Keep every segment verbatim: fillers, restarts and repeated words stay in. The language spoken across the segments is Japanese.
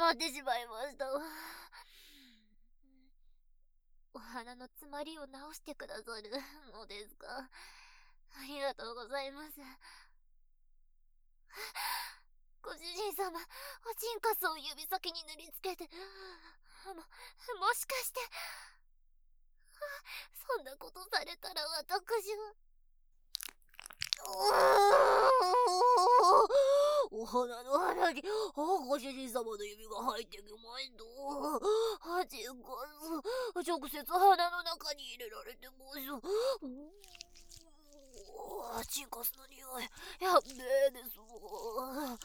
まってしまいました。お花の詰まりを直してくださるのですか？ありがとうございます。ご主人様、おちんかすを指先に塗りつけて、も、もしかして、そんなことされたら私は。お花の花に、ご主人様の指が入ってきました。あちんかす、直接花の中に入れられてます。チンカスの匂い、やっべえですわ。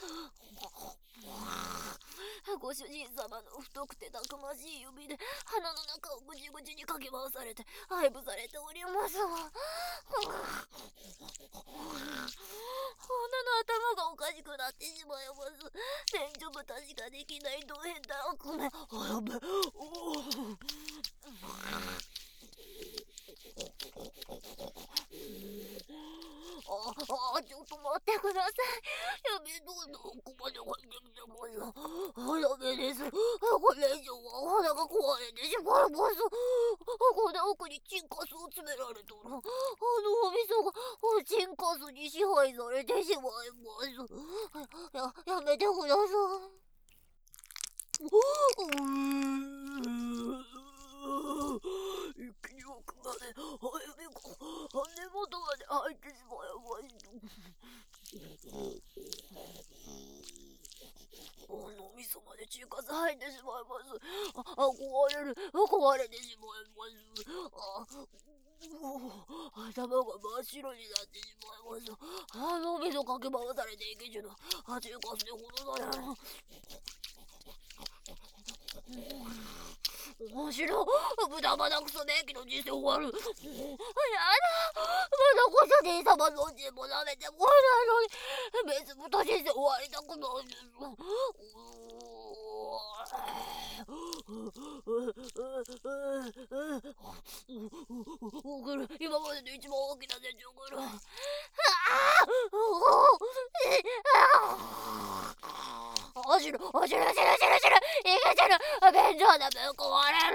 ご主人様の太くてたくましい指で鼻の中をぐちぐちにかき回されて配布されておりますわ。女の頭がおかしくなってしまいます。便所豚しかできないド変態悪夢。あ、やべえ。ああ、ちょっと待ってください。やべえ、どんどん奥まで入ってきてます。あ、やべえです。これ以上はお花が壊れてしまいます。この奥にチンカスを詰められとる。あのお味噌がチンカスに支配されてしまいます。や、やめてください。うー一気に奥まで、指が根元まで入ってしまいました。あの味噌までチンカス入ってしまいます。あ、あ壊れる、壊れてしまいます。あ、頭が真っ白になってしまいます。あの味噌かき回されていけちの、あ、チンカスで殺される。面白い。豚バナクソ便器の人生終わる。やだ。まだご主人様のおちんも舐めてもらえないのに、別豚人生終わりたくないんです。送る。今までで一番大きな電池送る。おしる、おしる、おしる、おしる、おしる、いけてる。便所でぶっ壊れる。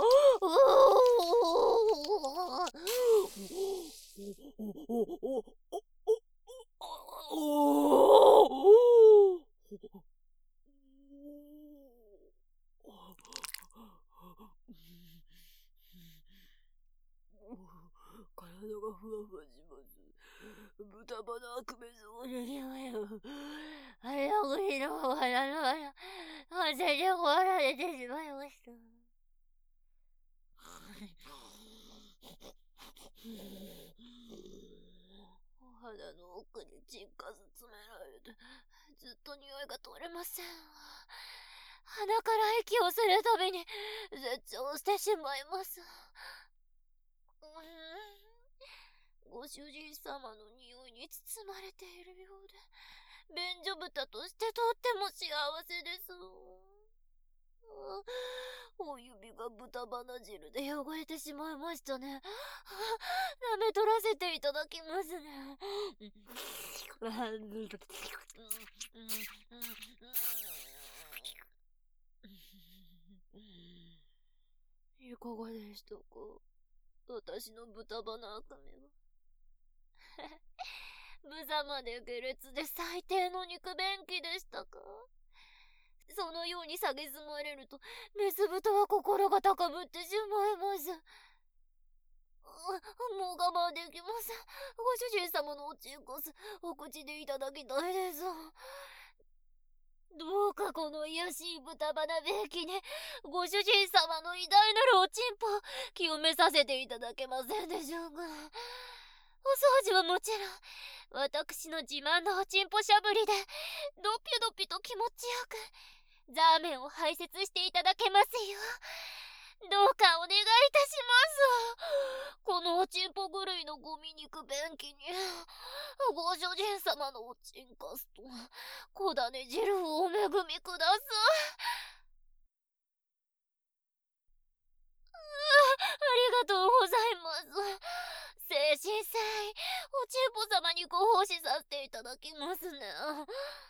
体がふわふわします。豚バナ悪夢そうに匂いを。あれの国の花の花、完全に壊られてしまいました。お肌の奥にチンカス詰められて、ずっと匂いが取れません。鼻から息をするたびに絶頂してしまいます。ご主人様の匂いに包まれているようで、便所豚としてとっても幸せです。お指が豚バナ汁で汚れてしまいましたね。舐め取らせていただきますね。いかがでしたか、私の豚バナ赤目は。無様で下劣で最低の肉便器でしたか。そのように蔑まれると、メス豚は心が高ぶってしまいます。もう我慢できません。ご主人様のおちんこす、お口でいただきたいです。どうかこの癒しい豚バナ便器で、ご主人様の偉大なるおちんぽを清めさせていただけませんでしょうか。お掃除はもちろん、私の自慢のおちんぽしゃぶりで、ドピュドピュと気持ちよく、ザーメンを排泄していただけますよ。どうかお願いいたします。このおちんぽ狂いのゴミ肉便器に、ご主人様のおちんかすと、小種汁をお恵みください。ありがとうございます。誠心誠意、おちんぽ様にご奉仕させていただきますね。